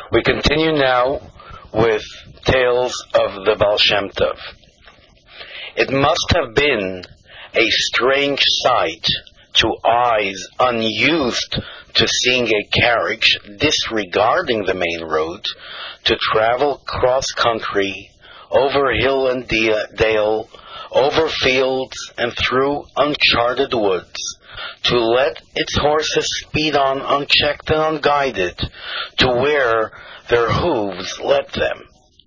We continue now with Tales of the Baal Shem Tov. It must have been a strange sight to eyes unused to seeing a carriage disregarding the main road to travel cross-country, over hill and dale, over fields and through uncharted woods, to let its horses speed on unchecked and unguided to where their hooves led them.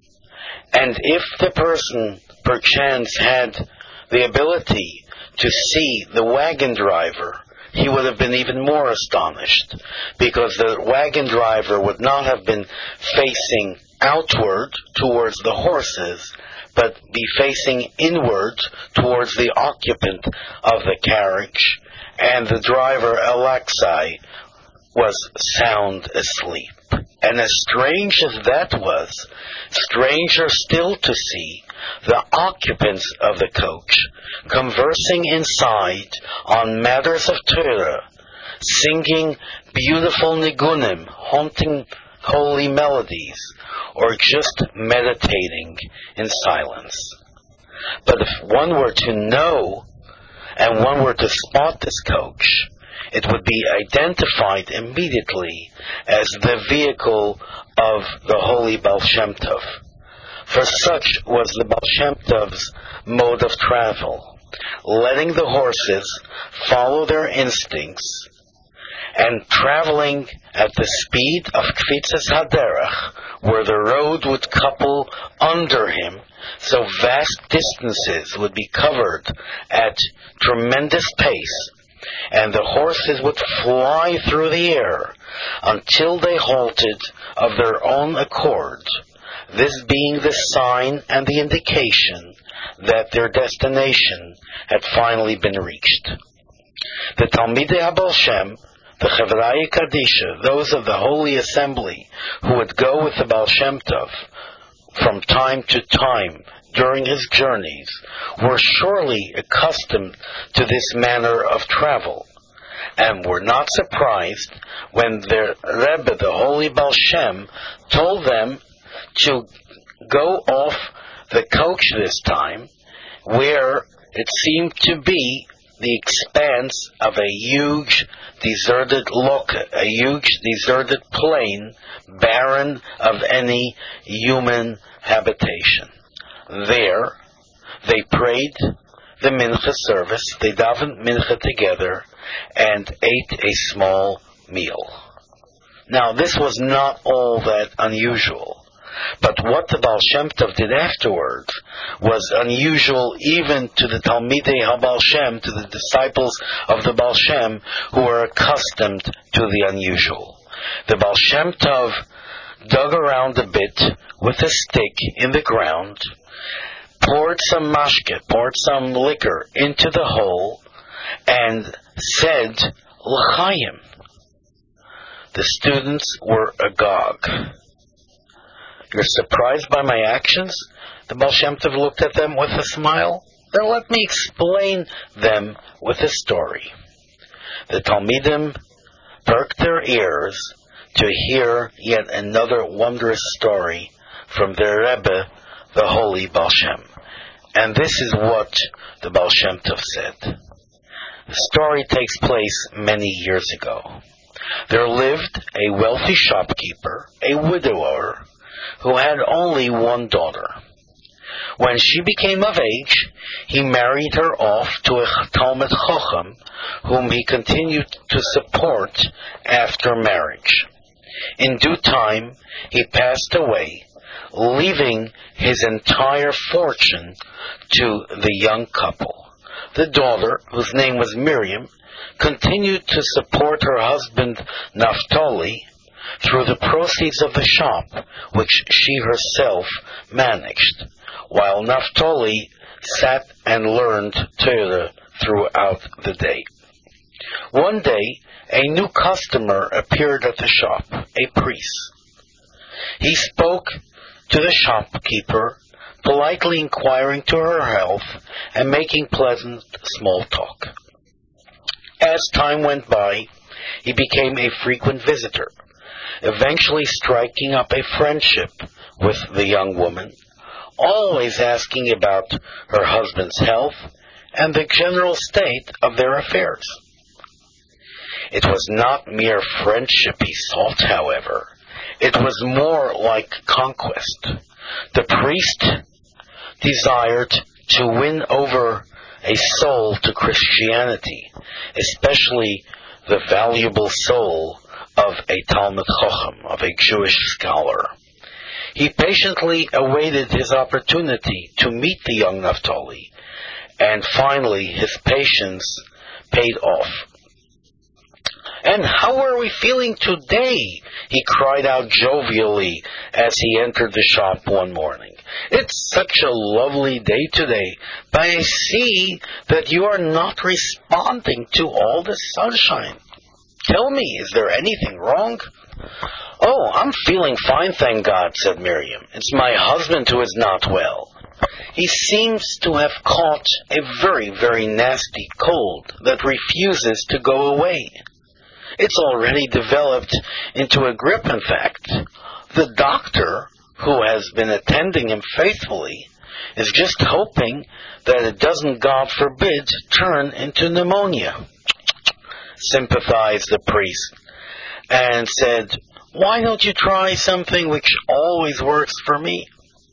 And if the person perchance had the ability to see the wagon driver, he would have been even more astonished, because the wagon driver would not have been facing outward towards the horses, but be facing inward towards the occupant of the carriage, and the driver, Alexei, was sound asleep. And as strange as that was, stranger still to see the occupants of the coach conversing inside on matters of Torah, singing beautiful nigunim, haunting holy melodies, or just meditating in silence. But if one were to know and one were to spot this coach, it would be identified immediately as the vehicle of the holy Baal Shem Tov. For such was the Baal Shem Tov's mode of travel, letting the horses follow their instincts and traveling at the speed of Kfitzas Haderach, where the road would couple under him, so vast distances would be covered at tremendous pace, and the horses would fly through the air until they halted of their own accord, this being the sign and the indication that their destination had finally been reached. The Talmidei HaBaal Shem, the Chevraya Kadisha, those of the Holy Assembly who would go with the Baal Shem Tov from time to time during his journeys, were surely accustomed to this manner of travel, and were not surprised when their Rebbe, the Holy Baal Shem, told them to go off the coach this time, where it seemed to be the expanse of a huge deserted loka, a huge deserted plain, barren of any human habitation. There, they prayed the mincha service, they davened mincha together, and ate a small meal. Now, this was not all that unusual. But what the Baal Shem Tov did afterward was unusual even to the Talmidei HaBaal Shem, to the disciples of the Baal Shem, who were accustomed to the unusual. The Baal Shem Tov dug around a bit with a stick in the ground, poured some mashke, poured some liquor into the hole, and said, L'chaim. The students were agog. You're surprised by my actions? The Baal Shem Tov looked at them with a smile. Then let me explain them with a story. The Talmidim perked their ears to hear yet another wondrous story from their Rebbe, the Holy Baal Shem. And this is what the Baal Shem Tov said. The story takes place many years ago. There lived a wealthy shopkeeper, a widower, who had only one daughter. When she became of age, he married her off to a Talmid Chacham, whom he continued to support after marriage. In due time, he passed away, leaving his entire fortune to the young couple. The daughter, whose name was Miriam, continued to support her husband Naphtali through the proceeds of the shop, which she herself managed, while Naphtali sat and learned Torah throughout the day. One day, a new customer appeared at the shop, a priest. He spoke to the shopkeeper, politely inquiring to her health and making pleasant small talk. As time went by, he became a frequent visitor, eventually striking up a friendship with the young woman, always asking about her husband's health and the general state of their affairs. It was not mere friendship he sought, however. It was more like conquest. The priest desired to win over a soul to Christianity, especially the valuable soul of a Talmid Chacham, of a Jewish scholar. He patiently awaited his opportunity to meet the young Naphtali, and finally his patience paid off. "And how are we feeling today?" he cried out jovially as he entered the shop one morning. "It's such a lovely day today, but I see that you are not responding to all the sunshine. Tell me, is there anything wrong?" "Oh, I'm feeling fine, thank God," said Miriam. "It's my husband who is not well. He seems to have caught a very, very nasty cold that refuses to go away. It's already developed into a grip, in fact. The doctor, who has been attending him faithfully, is just hoping that it doesn't, God forbid, turn into pneumonia," sympathized the priest, and said, "Why don't you try something which always works for me?"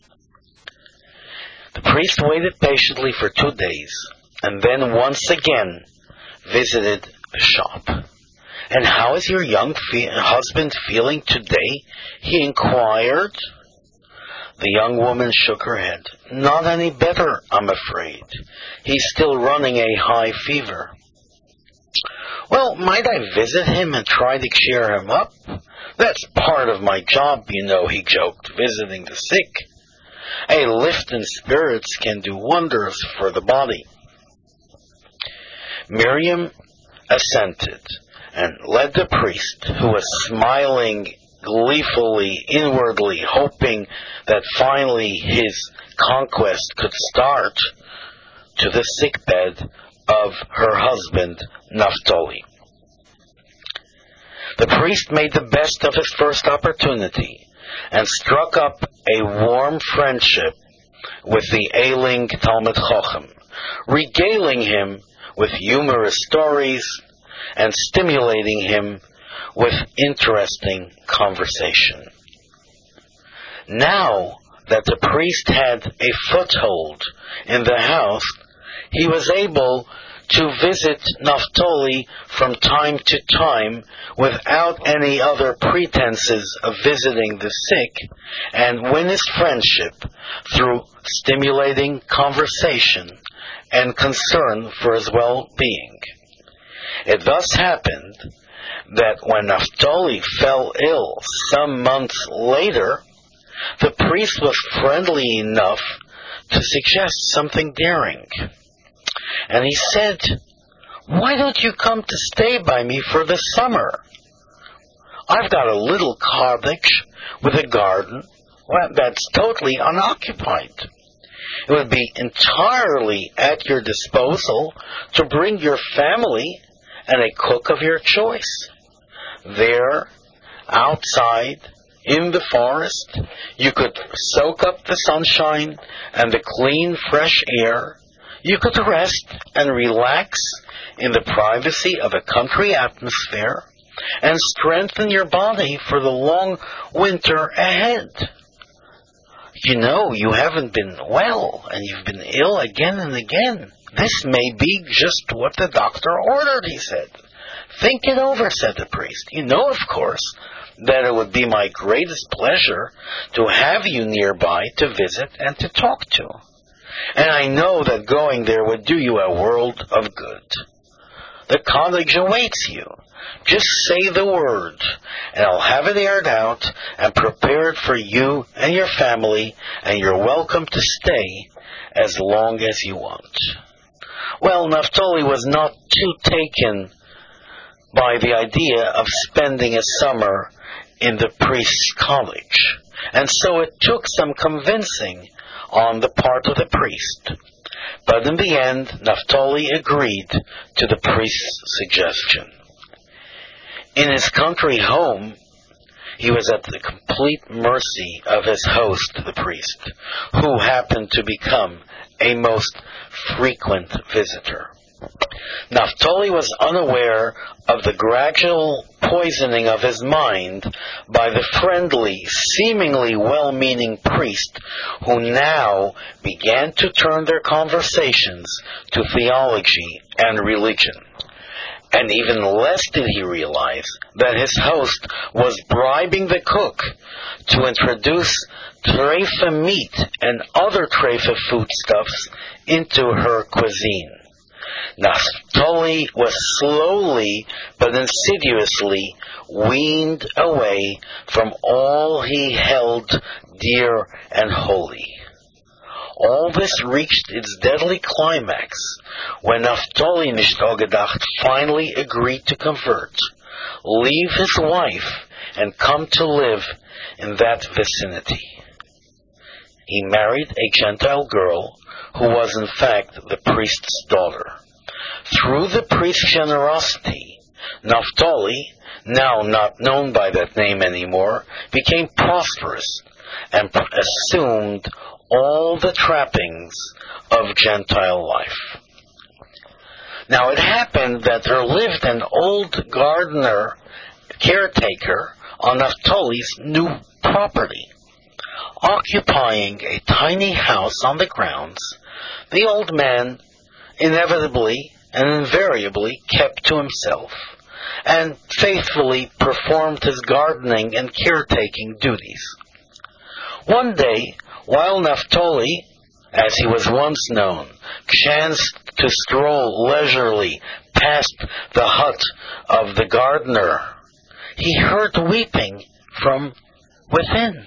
The priest waited patiently for 2 days, and then once again visited the shop. "And how is your young husband feeling today?" he inquired. The young woman shook her head. "Not any better, I'm afraid. He's still running a high fever." "Well, might I visit him and try to cheer him up? That's part of my job, you know," he joked, "visiting the sick. A lift in spirits can do wonders for the body." Miriam assented and led the priest, who was smiling gleefully inwardly, hoping that finally his conquest could start, to the sickbed of her husband, Naphtali. The priest made the best of his first opportunity and struck up a warm friendship with the ailing Talmid Chacham, regaling him with humorous stories and stimulating him with interesting conversation. Now that the priest had a foothold in the house, he was able to visit Naphtali from time to time without any other pretenses of visiting the sick, and win his friendship through stimulating conversation and concern for his well-being. It thus happened that when Naphtali fell ill some months later, the priest was friendly enough to suggest something daring. And he said, "Why don't you come to stay by me for the summer? I've got a little cottage with a garden that's totally unoccupied. It would be entirely at your disposal to bring your family and a cook of your choice. There, outside, in the forest, you could soak up the sunshine and the clean, fresh air. You could rest and relax in the privacy of a country atmosphere and strengthen your body for the long winter ahead. You know, you haven't been well, and you've been ill again and again. This may be just what the doctor ordered," he said. "Think it over," said the priest. "You know, of course, that it would be my greatest pleasure to have you nearby to visit and to talk to. And I know that going there would do you a world of good. The cottage awaits you. Just say the word, and I'll have it aired out and prepared for you and your family, and you're welcome to stay as long as you want." Well, Naphtali was not too taken by the idea of spending a summer in the priest's cottage, and so it took some convincing on the part of the priest. But in the end, Naphtali agreed to the priest's suggestion. In his country home, he was at the complete mercy of his host, the priest, who happened to become a most frequent visitor. Naphtali was unaware of the gradual poisoning of his mind by the friendly, seemingly well-meaning priest, who now began to turn their conversations to theology and religion. And even less did he realize that his host was bribing the cook to introduce treifa meat and other treifa foodstuffs into her cuisine. Naphtali was slowly but insidiously weaned away from all he held dear and holy. All this reached its deadly climax when Naphtali Nishtogedacht finally agreed to convert, leave his wife, and come to live in that vicinity. He married a Gentile girl who was in fact the priest's daughter. Through the priest's generosity, Naphtali, now not known by that name anymore, became prosperous and assumed all the trappings of Gentile life. Now it happened that there lived an old gardener caretaker on Naphtali's new property. Occupying a tiny house on the grounds, the old man inevitably and invariably kept to himself and faithfully performed his gardening and caretaking duties. One day, while Naphtali, as he was once known, chanced to stroll leisurely past the hut of the gardener, he heard weeping from within.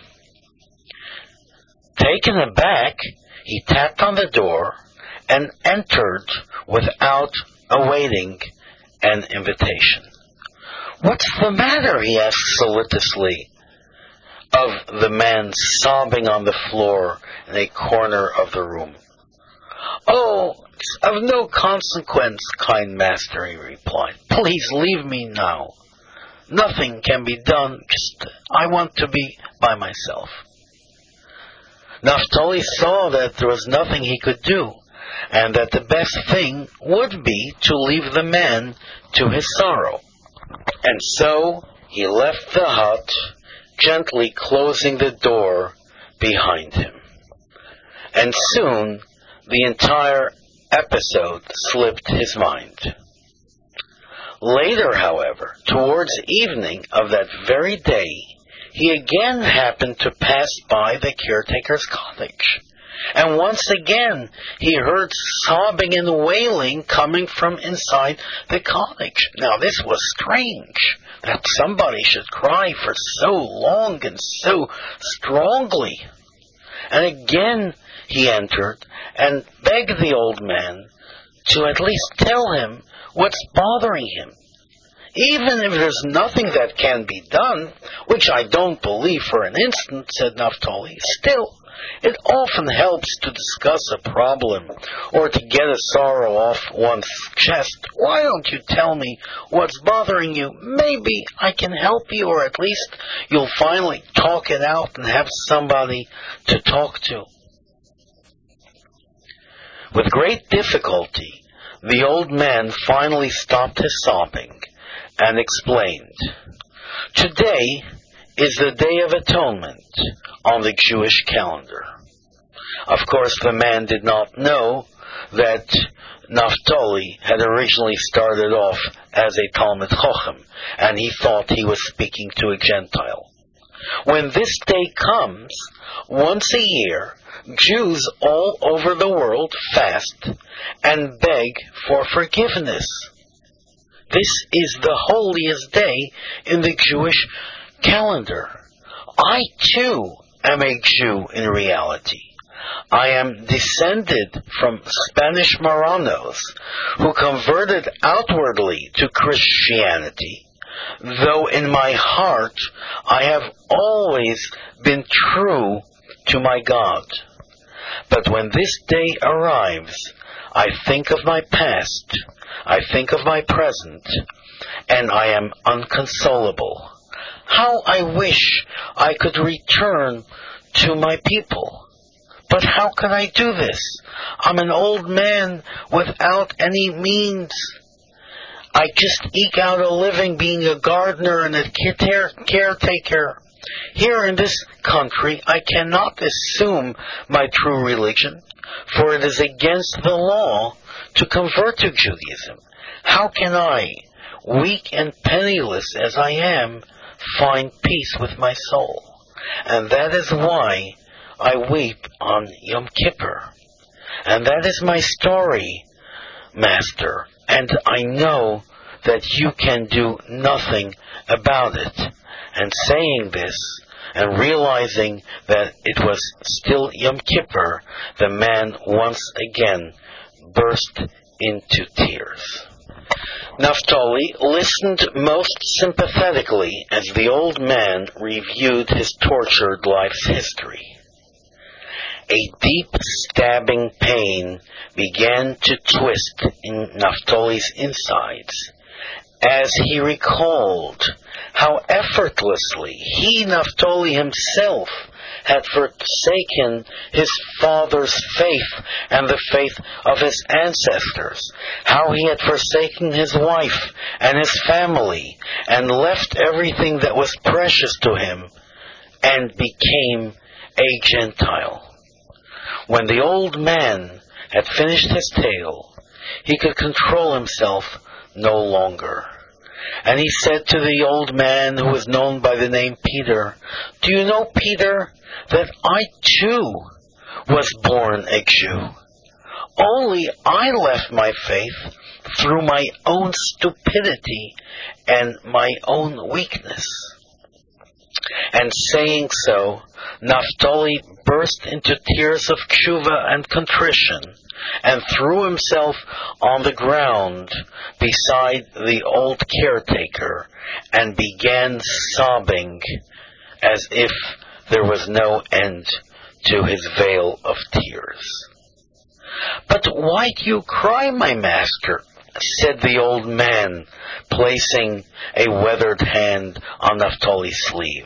Taken aback, he tapped on the door and entered without awaiting an invitation. "What's the matter?" he asked solicitously of the man sobbing on the floor in a corner of the room. "Oh, it's of no consequence, kind master," he replied. "Please leave me now. Nothing can be done. Just I want to be by myself." Naphtali saw that there was nothing he could do, and that the best thing would be to leave the man to his sorrow. And so he left the hut, gently closing the door behind him. And soon the entire episode slipped his mind. Later, however, towards evening of that very day, he again happened to pass by the caretaker's cottage. And once again he heard sobbing and wailing coming from inside the cottage. Now this was strange, that somebody should cry for so long and so strongly. And again he entered and begged the old man to at least tell him what's bothering him. "Even if there's nothing that can be done, which I don't believe for an instant," said Naphtali, "still, it often helps to discuss a problem or to get a sorrow off one's chest. Why don't you tell me what's bothering you? Maybe I can help you, or at least you'll finally talk it out and have somebody to talk to." With great difficulty, the old man finally stopped his sobbing and explained, "Today is the Day of Atonement on the Jewish calendar." Of course, the man did not know that Naphtali had originally started off as a Talmid Chochem, and he thought he was speaking to a Gentile. When this day comes, once a year, Jews all over the world fast and beg for forgiveness. This is the holiest day in the Jewish calendar. I too am a Jew in reality. I am descended from Spanish Marranos who converted outwardly to Christianity, though in my heart I have always been true to my God. But when this day arrives, I think of my past, I think of my present, and I am unconsolable. How I wish I could return to my people. But how can I do this? I'm an old man without any means. I just eke out a living being a gardener and a caretaker. Here in this country, I cannot assume my true religion, for it is against the law to convert to Judaism. How can I, weak and penniless as I am, find peace with my soul? And that is why I weep on Yom Kippur. And that is my story, Master, and I know that you can do nothing about it. And saying this, and realizing that it was still Yom Kippur, the man once again burst into tears. Naphtali listened most sympathetically as the old man reviewed his tortured life's history. A deep stabbing pain began to twist in Naphtali's insides as he recalled how effortlessly he, Naphtali himself, had forsaken his father's faith and the faith of his ancestors, how he had forsaken his wife and his family and left everything that was precious to him and became a Gentile. When the old man had finished his tale, he could control himself no longer. And he said to the old man, who was known by the name Peter, "Do you know, Peter, that I too was born a Jew? Only I left my faith through my own stupidity and my own weakness." And saying so, Naphtali burst into tears of tshuva and contrition, and threw himself on the ground beside the old caretaker, and began sobbing as if there was no end to his vale of tears. "But why do you cry, my master?" said the old man, placing a weathered hand on Naphtali's sleeve.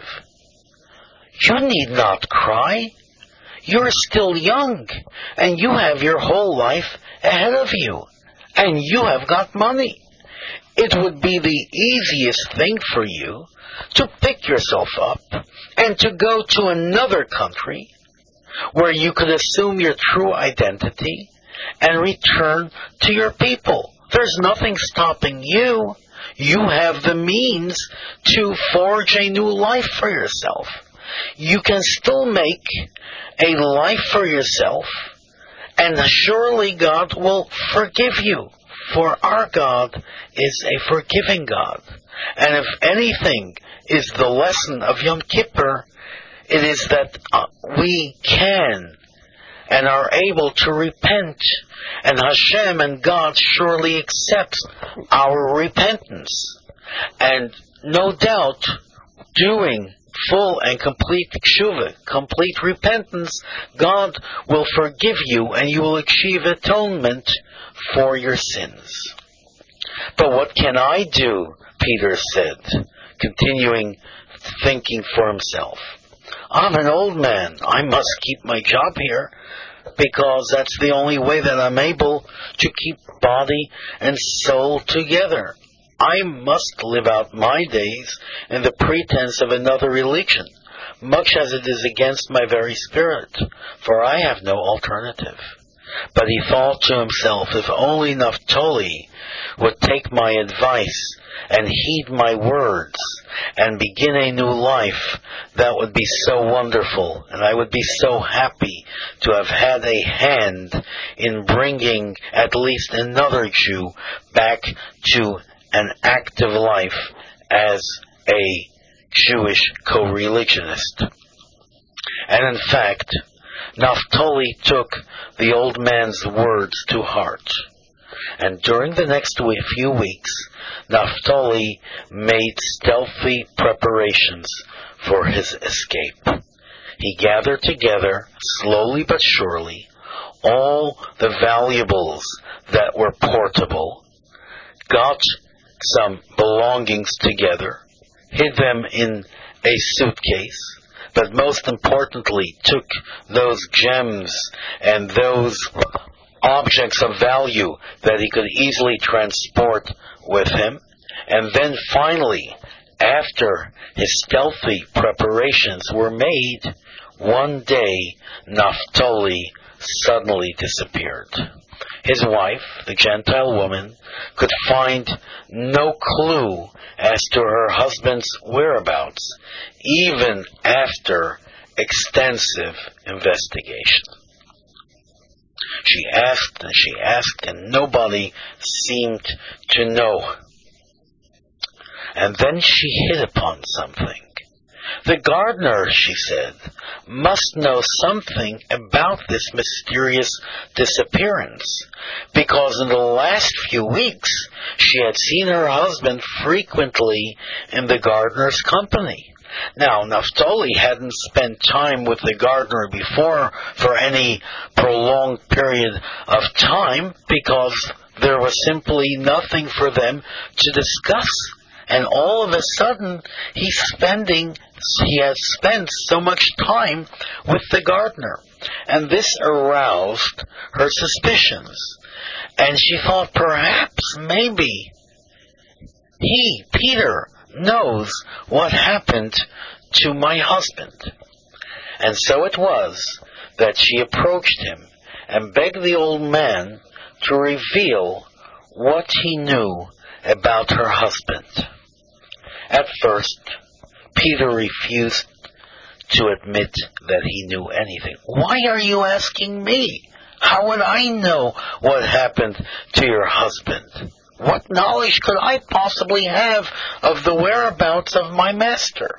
"You need not cry. You're still young, and you have your whole life ahead of you, and you have got money. It would be the easiest thing for you to pick yourself up and to go to another country where you could assume your true identity and return to your people. There's nothing stopping you. You have the means to forge a new life for yourself. You can still make a life for yourself, and surely God will forgive you, for our God is a forgiving God. And if anything is the lesson of Yom Kippur, it is that we can and are able to repent, and Hashem and God surely accepts our repentance. And no doubt, doing full and complete tshuva, complete repentance, God will forgive you and you will achieve atonement for your sins. "But what can I do?" Peter said, continuing thinking for himself. "I'm an old man. I must keep my job here, because that's the only way that I'm able to keep body and soul together. I must live out my days in the pretense of another religion, much as it is against my very spirit, for I have no alternative." But he thought to himself, if only Naphtali would take my advice and heed my words and begin a new life, that would be so wonderful, and I would be so happy to have had a hand in bringing at least another Jew back to an active life as a Jewish co-religionist. And in fact, Naphtali took the old man's words to heart. And during the next few weeks, Naphtali made stealthy preparations for his escape. He gathered together, slowly but surely, all the valuables that were portable, got some belongings together, hid them in a suitcase, but most importantly took those gems and those objects of value that he could easily transport with him. And then finally, after his stealthy preparations were made, one day Naphtali suddenly disappeared. His wife, the Gentile woman, could find no clue as to her husband's whereabouts, even after extensive investigation. She asked, and nobody seemed to know. And then she hit upon something. The gardener, she said, must know something about this mysterious disappearance, because in the last few weeks she had seen her husband frequently in the gardener's company. Now, Naphtali hadn't spent time with the gardener before for any prolonged period of time, because there was simply nothing for them to discuss. And all of a sudden, he has spent so much time with the gardener. And this aroused her suspicions. And she thought perhaps, maybe, Peter, knows what happened to my husband. And so it was that she approached him and begged the old man to reveal what he knew about her husband. At first, Peter refused to admit that he knew anything. Why are you asking me? How would I know what happened to your husband? What knowledge could I possibly have of the whereabouts of my master?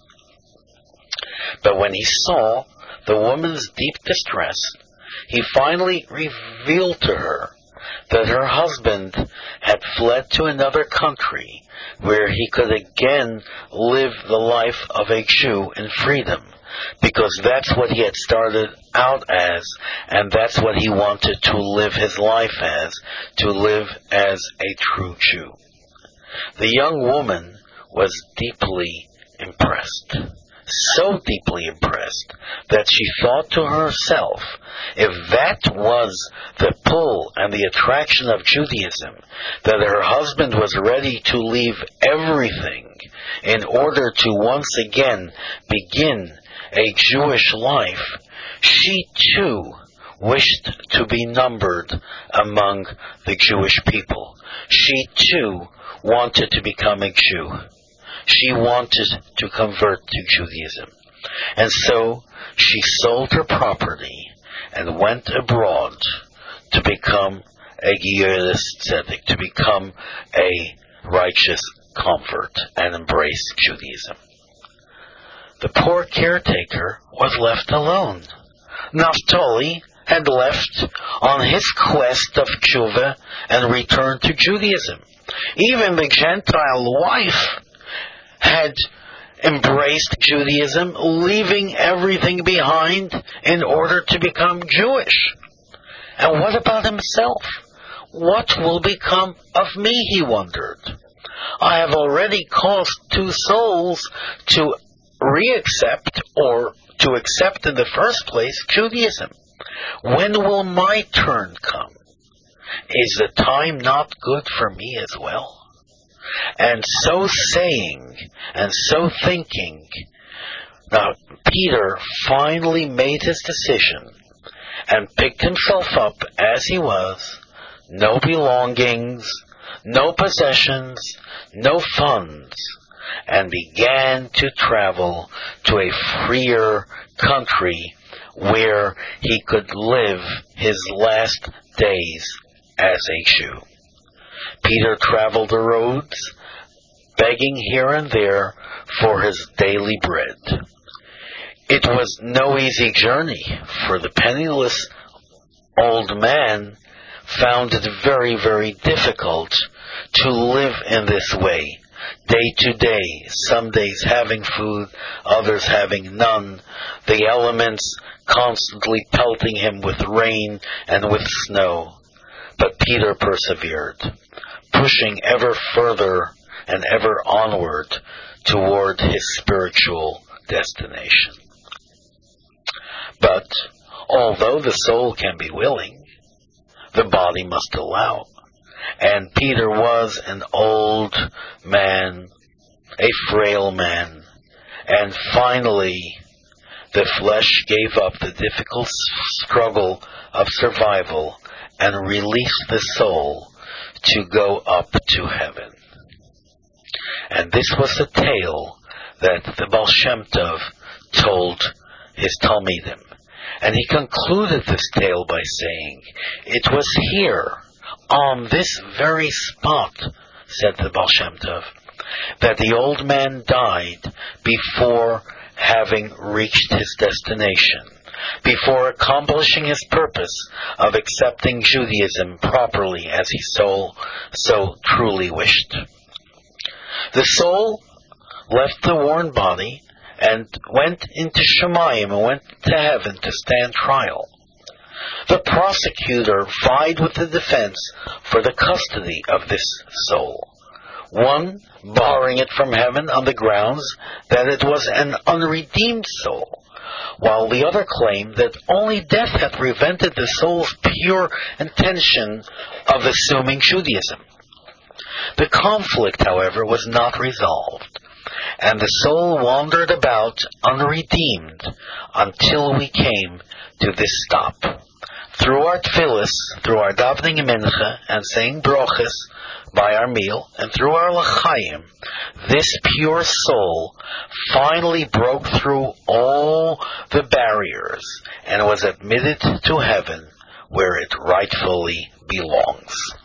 But when he saw the woman's deep distress, he finally revealed to her that her husband had fled to another country where he could again live the life of a Jew in freedom, because that's what he had started out as, and that's what he wanted to live his life as, to live as a true Jew. The young woman was deeply impressed. So deeply impressed that she thought to herself, if that was the pull and the attraction of Judaism, that her husband was ready to leave everything in order to once again begin a Jewish life, she too wished to be numbered among the Jewish people. She too wanted to become a Jew. She wanted to convert to Judaism. And so she sold her property and went abroad to become a Geulah Tzedek, to become a righteous convert and embrace Judaism. The poor caretaker was left alone. Naphtali had left on his quest of tshuva and returned to Judaism. Even the Gentile wife had embraced Judaism, leaving everything behind in order to become Jewish. And what about himself? What will become of me, he wondered. I have already caused 2 souls to re-accept, or to accept in the first place, Judaism. When will my turn come? Is the time not good for me as well? And so saying, and so thinking, now Peter finally made his decision and picked himself up as he was, no belongings, no possessions, no funds, and began to travel to a freer country where he could live his last days as a Jew. Peter traveled the roads, begging here and there for his daily bread. It was no easy journey, for the penniless old man found it very, very difficult to live in this way, day to day, some days having food, others having none, the elements constantly pelting him with rain and with snow. But Peter persevered, pushing ever further and ever onward toward his spiritual destination. But although the soul can be willing, the body must allow. And Peter was an old man, a frail man, and finally the flesh gave up the difficult struggle of survival and released the soul to go up to heaven. And this was the tale that the Baal Shem Tov told his Talmidim. And he concluded this tale by saying, "It was here, on this very spot," said the Baal Shem Tov, "that the old man died before having reached his destination, before accomplishing his purpose of accepting Judaism properly as he so truly wished." The soul left the worn body and went into Shemayim and went to heaven to stand trial. The prosecutor vied with the defense for the custody of this soul, one barring it from heaven on the grounds that it was an unredeemed soul, while the other claimed that only death had prevented the soul's pure intention of assuming Judaism. The conflict, however, was not resolved, and the soul wandered about unredeemed until we came to this stop. Through our tefillas, through our davening mincha, and saying brochas by our meal, and through our l'chaim, this pure soul finally broke through all the barriers and was admitted to heaven, where it rightfully belongs.